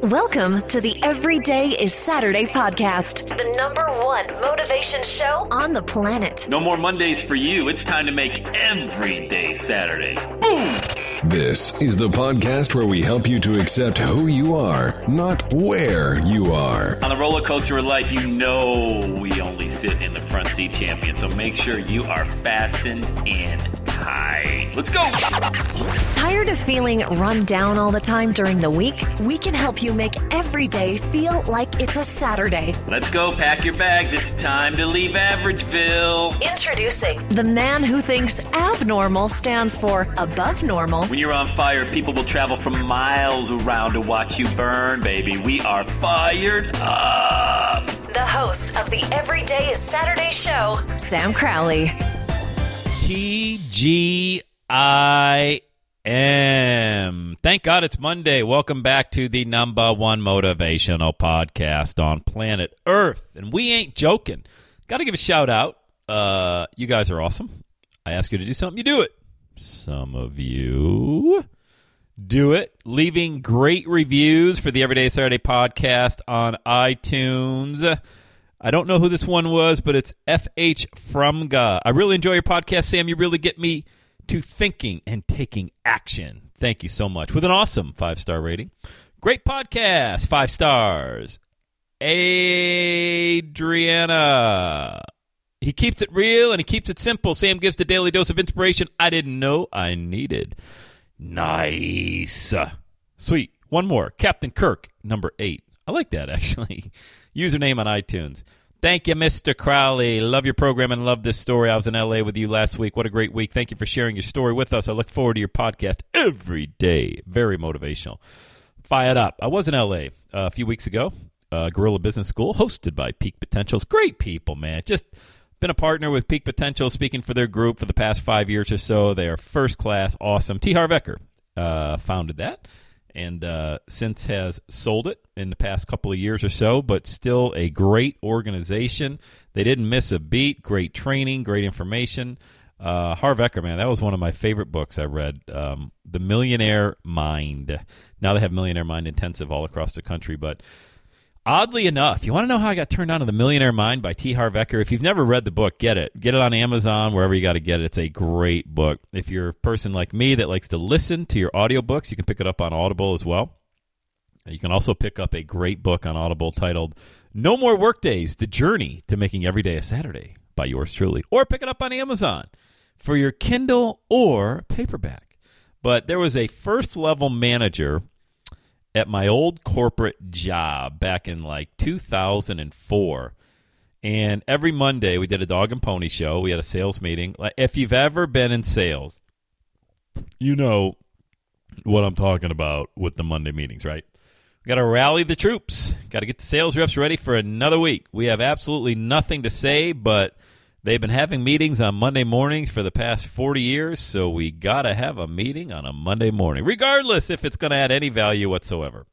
Welcome to the Everyday is Saturday podcast, the #1 motivation show on the planet. No more Mondays for you. It's time to make every day Saturday. Boom! This is the podcast where we help you to accept who you are, not where you are. On the roller coaster of life, you know we only sit in the front seat, champion. So make sure you are fastened in tight. Let's go! Tired of feeling run down all the time during the week? We can help you make every day feel like it's a Saturday. Let's go. Pack your bags. It's time to leave Averageville. Introducing the man who thinks abnormal stands for above normal. When you're on fire, people will travel from miles around to watch you burn, baby. We are fired up. The host of the Everyday is Saturday show, Sam Crowley. TGIM. Thank God it's Monday. Welcome back to the #1 motivational podcast on planet Earth. And we ain't joking. Got to give a shout out. You guys are awesome. I ask you to do something, you do it. Some of you do it. Leaving great reviews for the Everyday Saturday podcast on iTunes. I don't know who this one was, but it's FH Frumga. I really enjoy your podcast, Sam. You really get me to thinking and taking action. Thank you so much. With an awesome 5-star rating. Great podcast. 5 stars. Adriana. He keeps it real and he keeps it simple. Sam gives the daily dose of inspiration I didn't know I needed. Nice. Sweet. One more. Captain Kirk, number 8. I like that, actually. Username on iTunes. Thank you, Mr. Crowley. Love your program and love this story. I was in L.A. with you last week. What a great week. Thank you for sharing your story with us. I look forward to your podcast every day. Very motivational. Fired up. I was in L.A. A few weeks ago. Guerrilla Business School, hosted by Peak Potentials. Great people, man. Just been a partner with Peak Potential, speaking for their group for the past 5 years or so. They are first class, awesome. T. Harv Eker founded that. And since has sold it in the past couple of years or so, but still a great organization. They didn't miss a beat. Great training, great information. Harv Eker, man, that was one of my favorite books I read, The Millionaire Mind. Now they have Millionaire Mind Intensive all across the country, but oddly enough, you want to know how I got turned on to The Millionaire Mind by T. Harv Eker? If you've never read the book, get it. Get it on Amazon, wherever you got to get it. It's a great book. If you're a person like me that likes to listen to your audiobooks, you can pick it up on Audible as well. You can also pick up a great book on Audible titled No More Workdays, The Journey to Making Every Day a Saturday by yours truly. Or pick it up on Amazon for your Kindle or paperback. But there was a first-level manager at my old corporate job back in like 2004. And every Monday we did a dog and pony show. We had a sales meeting. If you've ever been in sales, you know what I'm talking about with the Monday meetings, right? We got to rally the troops. Got to get the sales reps ready for another week. We have absolutely nothing to say, but they've been having meetings on Monday mornings for the past 40 years, so we got to have a meeting on a Monday morning, regardless if it's going to add any value whatsoever.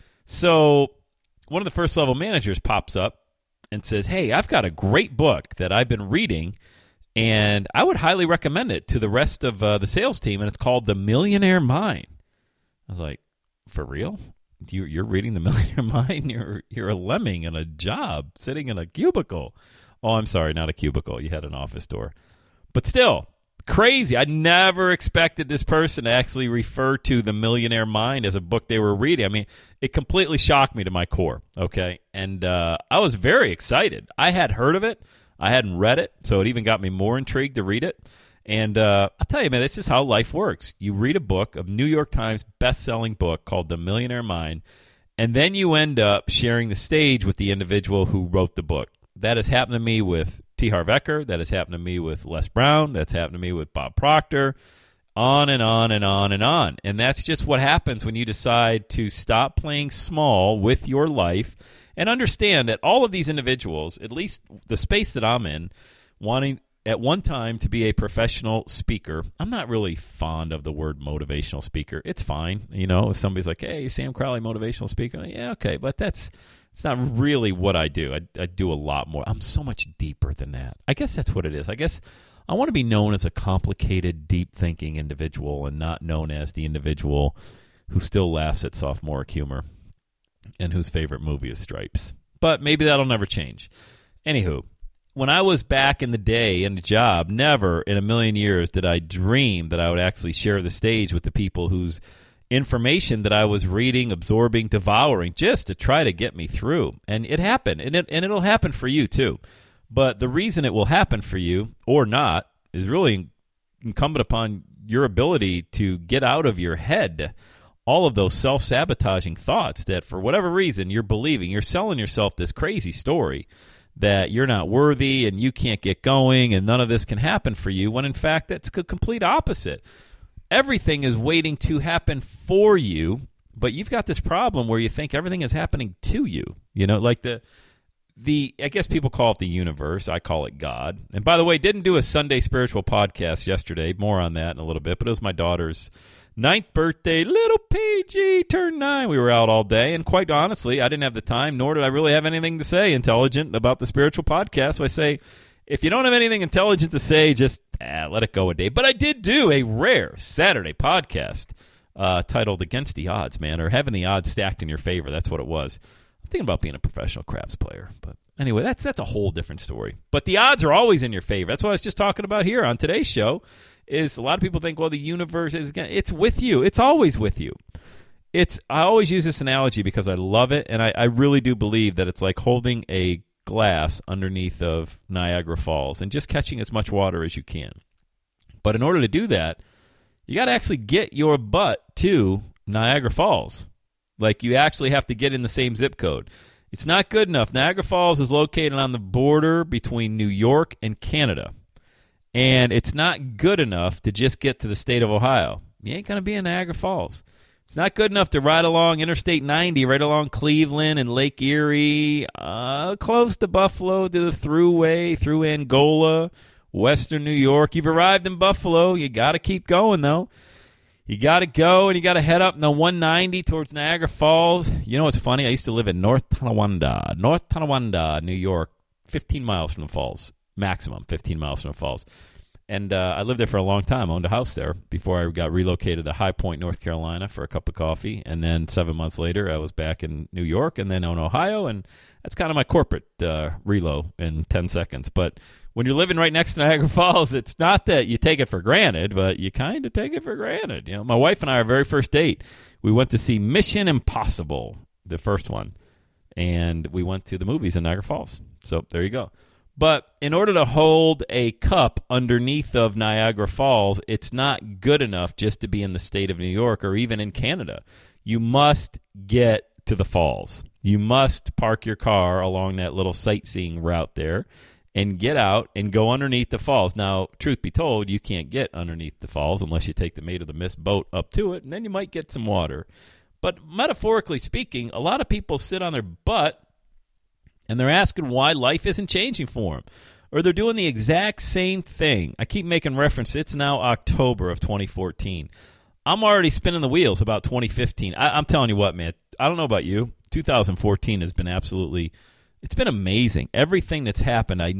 So one of the first-level managers pops up and says, hey, I've got a great book that I've been reading, and I would highly recommend it to the rest of the sales team, and it's called The Millionaire Mind. I was like, for real? You're reading The Millionaire Mind? You're a lemming in a job, sitting in a cubicle. Oh, I'm sorry, not a cubicle. You had an office door. But still, crazy. I never expected this person to actually refer to The Millionaire Mind as a book they were reading. I mean, it completely shocked me to my core, okay? And I was very excited. I had heard of it. I hadn't read it, so it even got me more intrigued to read it. And I'll tell you, man, this is how life works. You read a book, a New York Times best-selling book called The Millionaire Mind, and then you end up sharing the stage with the individual who wrote the book. That has happened to me with T. Harv Eker. That has happened to me with Les Brown. That's happened to me with Bob Proctor. On and on and on and on. And that's just what happens when you decide to stop playing small with your life and understand that all of these individuals, at least the space that I'm in, wanting at one time to be a professional speaker. I'm not really fond of the word motivational speaker. It's fine. You know, if somebody's like, hey, Sam Crowley, motivational speaker. Yeah, okay, but it's not really what I do. I do a lot more. I'm so much deeper than that. I guess that's what it is. I guess I want to be known as a complicated, deep-thinking individual and not known as the individual who still laughs at sophomoric humor. and whose favorite movie is Stripes. But maybe that'll never change. Anywho, when I was back in the day in the job, never in a million years did I dream that I would actually share the stage with the people whose information that I was reading, absorbing, devouring, just to try to get me through. And it happened, and it'll happen for you too. But the reason it will happen for you or not is really incumbent upon your ability to get out of your head all of those self-sabotaging thoughts that for whatever reason you're believing. You're selling yourself this crazy story that you're not worthy and you can't get going and none of this can happen for you, when in fact that's the complete opposite. Everything is waiting to happen for you, but you've got this problem where you think everything is happening to you. You know, like the I guess people call it the universe. I call it God. And by the way, didn't do a Sunday spiritual podcast yesterday. More on that in a little bit, but it was my daughter's 9th birthday. Little PG turned 9. We were out all day, and quite honestly, I didn't have the time, nor did I really have anything to say intelligent about the spiritual podcast. So I say, if you don't have anything intelligent to say, just let it go a day. But I did do a rare Saturday podcast titled Against the Odds, man, or having the odds stacked in your favor. That's what it was. I'm thinking about being a professional craps player. But anyway, that's a whole different story. But the odds are always in your favor. That's what I was just talking about here on today's show. Is a lot of people think, well, the universe it's with you. It's always with you. I always use this analogy because I love it, and I really do believe that it's like holding a glass underneath of Niagara Falls and just catching as much water as you can. But in order to do that, you got to actually get your butt to Niagara Falls. Like, you actually have to get in the same zip code. It's not good enough. Niagara Falls is located on the border between New York and Canada. And it's not good enough to just get to the state of Ohio. You ain't going to be in Niagara Falls. It's not good enough to ride along Interstate 90, right along Cleveland and Lake Erie, close to Buffalo, to the Thruway, through Angola, western New York. You've arrived in Buffalo. You got to keep going, though. You got to go, and you got to head up the 190 towards Niagara Falls. You know what's funny? I used to live in North Tonawanda, New York, 15 miles from the falls. Maximum 15 miles from the falls. And I lived there for a long time. I owned a house there before I got relocated to High Point, North Carolina for a cup of coffee. And then 7 months later, I was back in New York and then in Ohio. And that's kind of my corporate relo in 10 seconds. But when you're living right next to Niagara Falls, it's not that you take it for granted, but you kind of take it for granted. You know, my wife and I, our very first date, we went to see Mission Impossible, the first one. And we went to the movies in Niagara Falls. So there you go. But in order to hold a cup underneath of Niagara Falls, it's not good enough just to be in the state of New York or even in Canada. You must get to the falls. You must park your car along that little sightseeing route there and get out and go underneath the falls. Now, truth be told, you can't get underneath the falls unless you take the Maid of the Mist boat up to it, and then you might get some water. But metaphorically speaking, a lot of people sit on their butt and they're asking why life isn't changing for them. Or they're doing the exact same thing. I keep making reference. It's now October of 2014. I'm already spinning the wheels about 2015. I'm telling you what, man. I don't know about you. 2014 has been it's been amazing. Everything that's happened, I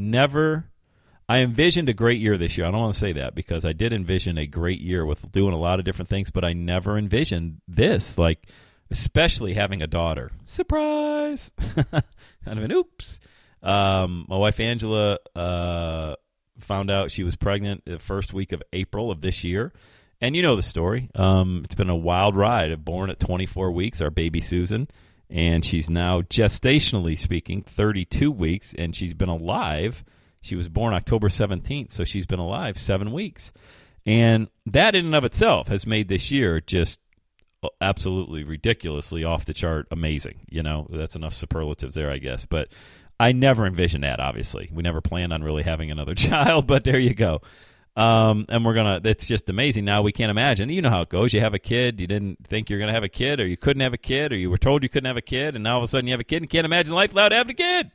envisioned a great year this year. I don't want to say that because I did envision a great year with doing a lot of different things, but I never envisioned this, like especially having a daughter. Surprise! Kind of an oops. My wife Angela found out she was pregnant the first week of April of this year. And you know the story. It's been a wild ride. Born at 24 weeks, our baby Susan. And she's now, gestationally speaking, 32 weeks. And she's been alive. She was born October 17th, so she's been alive 7 weeks. And that in and of itself has made this year just absolutely ridiculously off the chart amazing. You know, that's enough superlatives there, I guess. But I never envisioned that, obviously. We never planned on really having another child, but there you go. And it's just amazing. Now we can't imagine. You know how it goes. You have a kid. You didn't think you're going to have a kid, or you couldn't have a kid, or you were told you couldn't have a kid, and now all of a sudden you have a kid and can't imagine life without having a kid.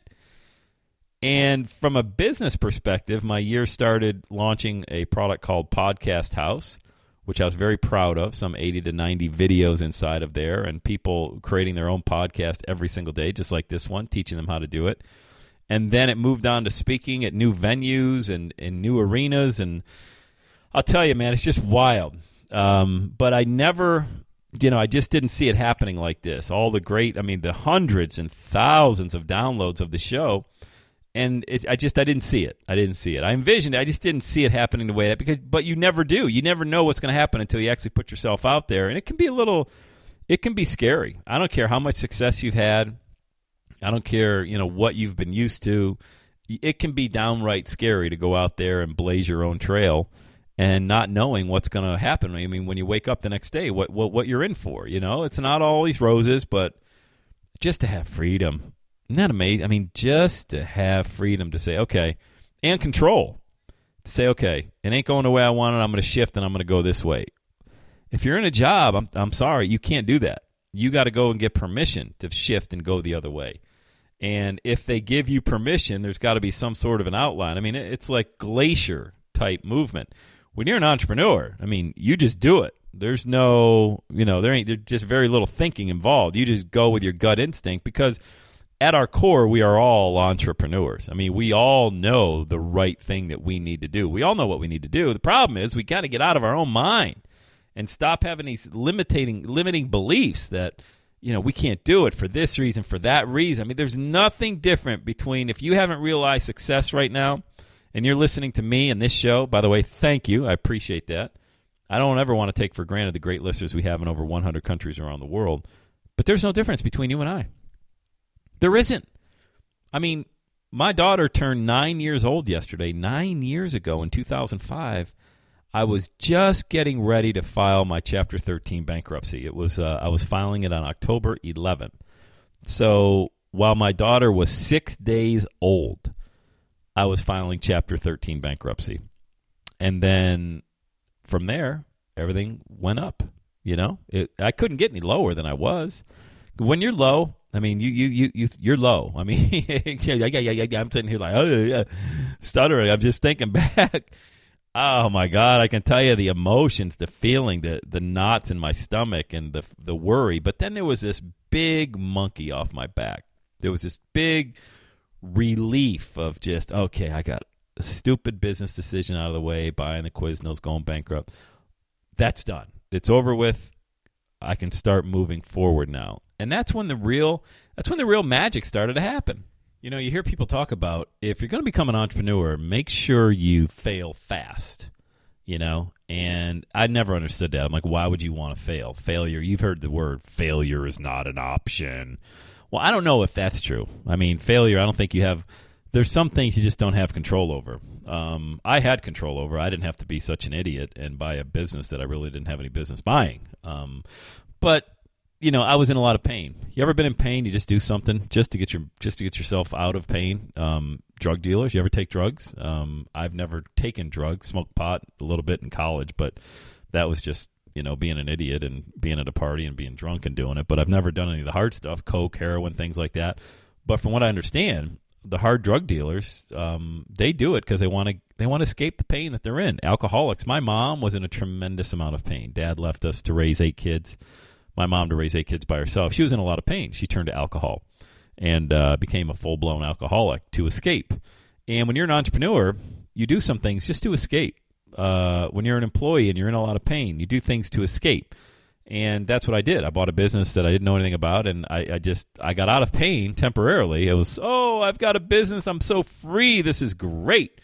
And from a business perspective, my year started launching a product called Podcast House, which I was very proud of, some 80 to 90 videos inside of there, and people creating their own podcast every single day, just like this one, teaching them how to do it. And then it moved on to speaking at new venues and new arenas, and I'll tell you, man, it's just wild. But I never I just didn't see it happening like this. All the the hundreds and thousands of downloads of the show, and I didn't see it. I didn't see it. I envisioned it. I just didn't see it happening the way that, but you never do. You never know what's going to happen until you actually put yourself out there, and it can be scary. I don't care how much success you've had. I don't care, what you've been used to. It can be downright scary to go out there and blaze your own trail and not knowing what's going to happen. I mean, when you wake up the next day, what you're in for, It's not all these roses, but just to have freedom. Isn't that amazing? I mean, just to have freedom to say, okay, and control. To say, okay, it ain't going the way I want it. I'm going to shift and I'm going to go this way. If you're in a job, I'm sorry, you can't do that. You got to go and get permission to shift and go the other way. And if they give you permission, there's got to be some sort of an outline. I mean, it's like glacier-type movement. When you're an entrepreneur, I mean, you just do it. There's no, there's just very little thinking involved. You just go with your gut instinct because at our core, we are all entrepreneurs. I mean, we all know the right thing that we need to do. We all know what we need to do. The problem is we got to get out of our own mind and stop having these limiting beliefs that, we can't do it for this reason, for that reason. I mean, there's nothing different between if you haven't realized success right now and you're listening to me and this show. By the way, thank you. I appreciate that. I don't ever want to take for granted the great listeners we have in over 100 countries around the world. But there's no difference between you and I. There isn't. I mean, my daughter turned 9 years old yesterday. 9 years ago in 2005, I was just getting ready to file my Chapter 13 bankruptcy. It was I was filing it on October 11th. So while my daughter was 6 days old, I was filing Chapter 13 bankruptcy. And then from there, everything went up. I couldn't get any lower than I was. When you're low, I mean, you're low. I mean, I'm sitting here like, stuttering. I'm just thinking back. Oh my God! I can tell you the emotions, the feeling, the knots in my stomach, and the worry. But then there was this big monkey off my back. There was this big relief of just, okay, I got a stupid business decision out of the way, buying the Quiznos, going bankrupt. That's done. It's over with. I can start moving forward now. And that's when the real magic started to happen. You hear people talk about if you're going to become an entrepreneur, make sure you fail fast, and I never understood that. I'm like, why would you want to fail? Failure, you've heard the word failure is not an option. Well, I don't know if that's true. I mean, failure, I don't think there's some things you just don't have control over. I had control over. I didn't have to be such an idiot and buy a business that I really didn't have any business buying. But I was in a lot of pain. You ever been in pain? You just do something just to get yourself out of pain. Drug dealers, you ever take drugs? I've never taken drugs. Smoked pot a little bit in college, but that was just being an idiot and being at a party and being drunk and doing it. But I've never done any of the hard stuff, coke, heroin, things like that. But from what I understand, the hard drug dealers, they do it because they want to escape the pain that they're in. Alcoholics. My mom was in a tremendous amount of pain. Dad left us to raise 8 kids. My mom to raise 8 kids by herself. She was in a lot of pain. She turned to alcohol and became a full-blown alcoholic to escape. And when you're an entrepreneur, you do some things just to escape. When you're an employee and you're in a lot of pain, you do things to escape. And that's what I did. I bought a business that I didn't know anything about, and I got out of pain temporarily. It was, I've got a business. I'm so free. This is great.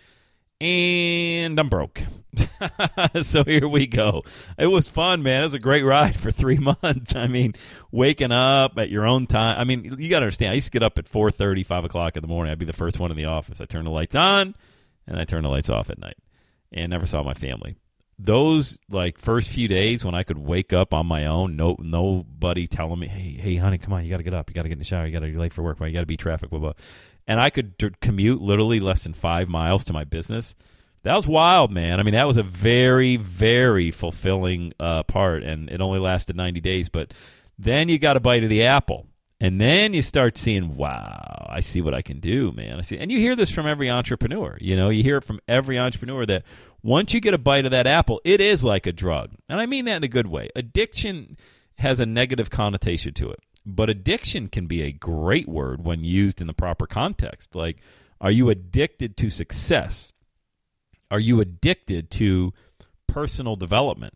And I'm broke. So here we go. It was fun, man. It was a great ride for 3 months. I mean, waking up at your own time. I mean, you got to understand, I used to get up at 4:30, 5 o'clock in the morning. I'd be the first one in the office. I turn the lights on, and I turn the lights off at night, and never saw my family. Those first few days when I could wake up on my own, nobody telling me, hey, honey, come on, you got to get up. You got to get in the shower. You got to be late for work. You got to beat traffic, blah, blah. And I could commute literally less than 5 miles to my business. That was wild, man. I mean, that was a very, very fulfilling part, and it only lasted 90 days. But then you got a bite of the apple, and then you start seeing, wow, I see what I can do, man. And you hear this from every entrepreneur. You hear it from every entrepreneur that once you get a bite of that apple, it is like a drug. And I mean that in a good way. Addiction has a negative connotation to it. But addiction can be a great word when used in the proper context. Like, are you addicted to success? Are you addicted to personal development?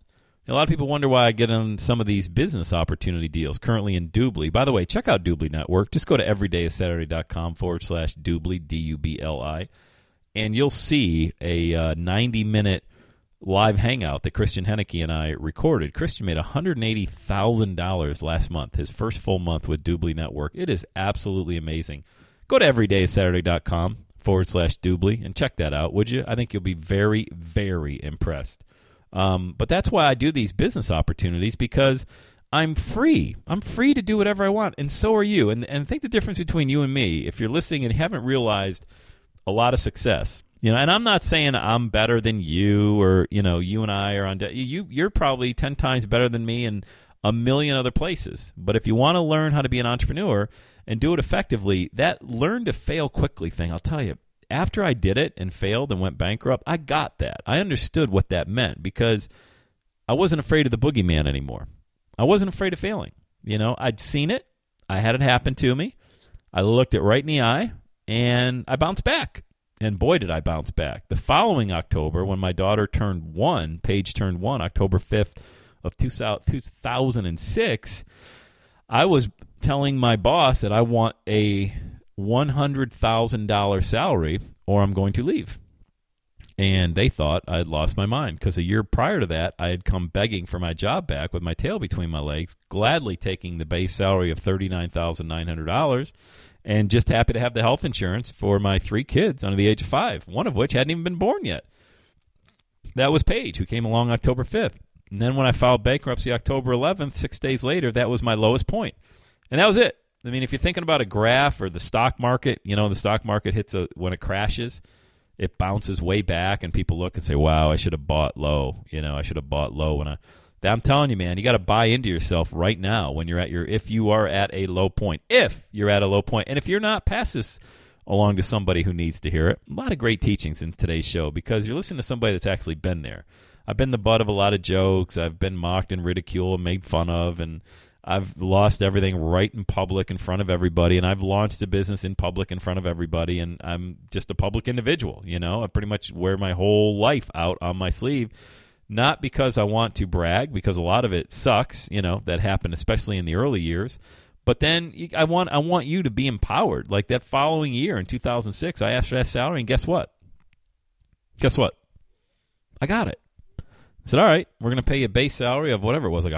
A lot of people wonder why I get on some of these business opportunity deals currently in Doobly. By the way, check out Doobly Network. Just go to everydayissaturday.com/Doobly, D-U-B-L-I, and you'll see a 90-minute live hangout that Christian Henneke and I recorded. Christian made $180,000 last month, his first full month with Doobly Network. It is absolutely amazing. Go to everydayissaturday.com/Doobly and check that out, would you? I think you'll be very, very impressed. But that's why I do these business opportunities, because I'm free. I'm free to do whatever I want, and so are you. And I think the difference between you and me, if you're listening and haven't realized a lot of success, and I'm not saying I'm better than you, or you and I are on. You're probably 10 times better than me in a million other places. But if you want to learn how to be an entrepreneur and do it effectively, that learn to fail quickly thing, I'll tell you. After I did it and failed and went bankrupt, I got that. I understood what that meant, because I wasn't afraid of the boogeyman anymore. I wasn't afraid of failing. I'd seen it. I had it happen to me. I looked it right in the eye, and I bounced back. And boy, did I bounce back. The following October, when my daughter turned 1, Paige turned 1, October 5th of 2006, I was telling my boss that I want a $100,000 salary or I'm going to leave. And they thought I had lost my mind, because a year prior to that, I had come begging for my job back with my tail between my legs, gladly taking the base salary of $39,900 and just happy to have the health insurance for my 3 kids under the age of 5, one of which hadn't even been born yet. That was Paige, who came along October 5th. And then when I filed bankruptcy October 11th, 6 days later, that was my lowest point. And that was it. I mean, if you're thinking about a graph or the stock market, the stock market when it crashes, it bounces way back, and people look and say, wow, I should have bought low. I should have bought low. I'm telling you, man, you got to buy into yourself right now when if you are at a low point. If you're at a low point. And if you're not, pass this along to somebody who needs to hear it. A lot of great teachings in today's show, because you're listening to somebody that's actually been there. I've been the butt of a lot of jokes. I've been mocked and ridiculed and made fun of, and I've lost everything right in public in front of everybody, and I've launched a business in public in front of everybody, and I'm just a public individual. I pretty much wear my whole life out on my sleeve, not because I want to brag, because a lot of it sucks, that happened especially in the early years. But then I want you to be empowered. Like that following year in 2006, I asked for that salary, and guess what? I got it. I said, all right, we're going to pay you a base salary of whatever it was, like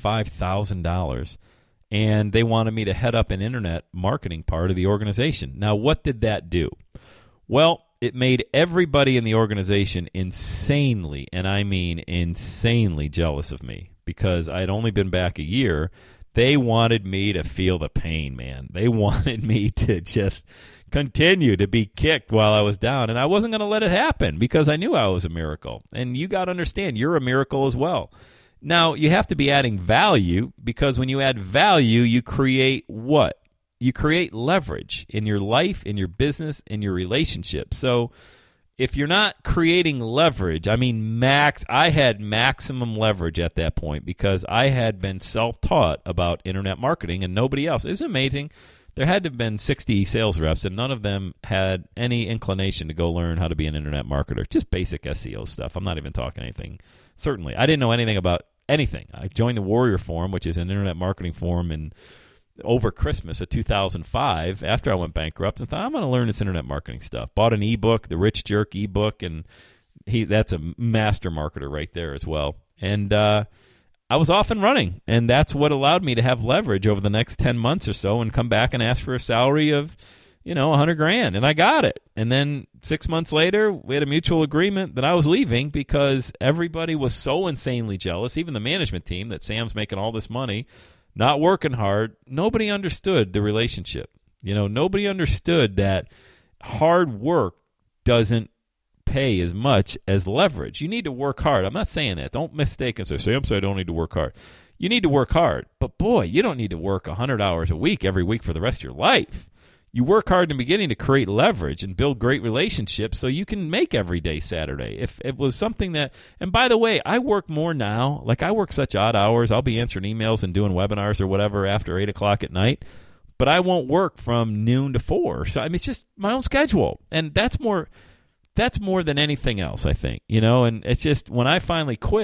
$105,000. And they wanted me to head up an internet marketing part of the organization. Now, what did that do? Well, it made everybody in the organization insanely, and I mean insanely, jealous of me, because I had only been back a year. They wanted me to feel the pain, man. They wanted me to just continue to be kicked while I was down, and I wasn't going to let it happen, because I knew I was a miracle. And you got to understand, you're a miracle as well. Now, you have to be adding value, because when you add value, you create what? You create leverage in your life, in your business, in your relationship. So if you're not creating leverage, I had maximum leverage at that point, because I had been self-taught about internet marketing and nobody else. It's amazing. There had to have been 60 sales reps, and none of them had any inclination to go learn how to be an internet marketer. Just basic SEO stuff. I'm not even talking anything. Certainly, I didn't know anything about anything. I joined the Warrior Forum, which is an internet marketing forum, over Christmas of 2005, after I went bankrupt, and thought, I'm going to learn this internet marketing stuff. Bought an ebook, the Rich Jerk ebook, and that's a master marketer right there as well. And I was off and running, and that's what allowed me to have leverage over the next 10 months or so and come back and ask for a salary of, $100,000, and I got it. And then 6 months later, we had a mutual agreement that I was leaving, because everybody was so insanely jealous, even the management team, that Sam's making all this money, not working hard. Nobody understood the relationship. Nobody understood that hard work doesn't pay as much as leverage. You need to work hard. I'm not saying that. Don't mistake and say, Sam said I don't need to work hard. You need to work hard. But boy, you don't need to work 100 hours a week every week for the rest of your life. You work hard in the beginning to create leverage and build great relationships so you can make every day Saturday. If it was something that, and by the way, I work more now. Like I work such odd hours. I'll be answering emails and doing webinars or whatever after 8 o'clock at night, but I won't work from noon to 4. So it's just my own schedule. And that's more than anything else, I think, and it's just when I finally quit,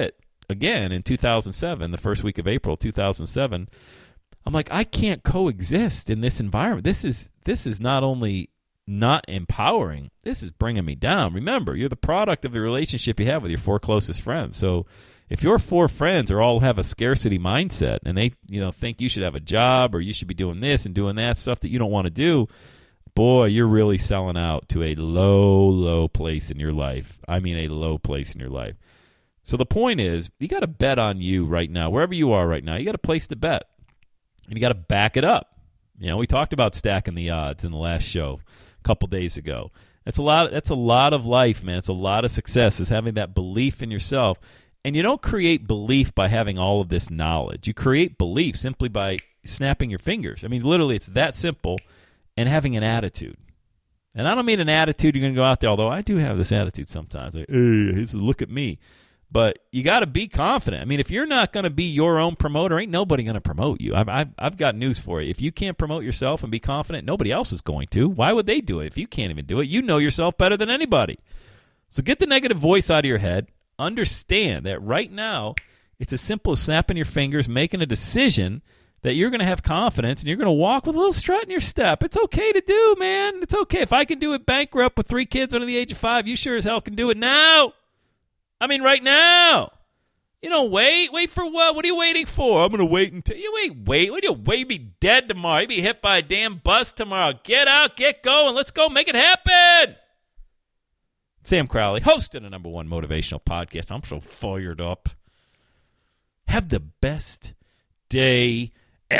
again in 2007, the first week of April 2007. I'm like, I can't coexist in this environment. This is not only not empowering, this is bringing me down. Remember, you're the product of the relationship you have with your 4 closest friends. So if your 4 friends are all have a scarcity mindset and they think you should have a job or you should be doing this and doing that stuff that you don't want to do, boy, you're really selling out to a low place in your life. I mean, a low place in your life. So the point is, you got to bet on you right now. Wherever you are right now, you got to place the bet. And you got to back it up. We talked about stacking the odds in the last show a couple days ago. That's a lot of life, man. It's a lot of success, is having that belief in yourself. And you don't create belief by having all of this knowledge. You create belief simply by snapping your fingers. I mean, literally, it's that simple, and having an attitude. And I don't mean an attitude you're going to go out there, although I do have this attitude sometimes. Like, hey, look at me. But you got to be confident. I mean, if you're not going to be your own promoter, ain't nobody going to promote you. I've got news for you. If you can't promote yourself and be confident, nobody else is going to. Why would they do it if you can't even do it? You know yourself better than anybody. So get the negative voice out of your head. Understand that right now it's as simple as snapping your fingers, making a decision that you're going to have confidence and you're going to walk with a little strut in your step. It's okay to do, man. It's okay. If I can do it bankrupt with 3 kids under the age of 5, you sure as hell can do it now. I mean, right now. You don't wait. Wait for what? What are you waiting for? I'm going to wait until... You ain't wait. What do you wait? You'll be dead tomorrow. You'll be hit by a damn bus tomorrow. Get out. Get going. Let's go. Make it happen. Sam Crowley, host of the #1 motivational podcast. I'm so fired up. Have the best day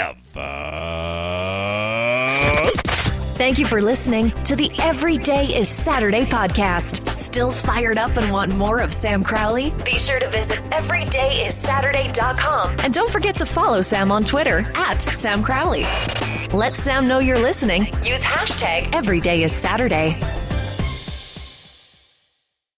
ever. Thank you for listening to the Every Day is Saturday podcast. Still fired up and want more of Sam Crowley? Be sure to visit everydayissaturday.com. And don't forget to follow Sam on Twitter @Sam Crowley. Let Sam know you're listening. Use #EverydayIsSaturday.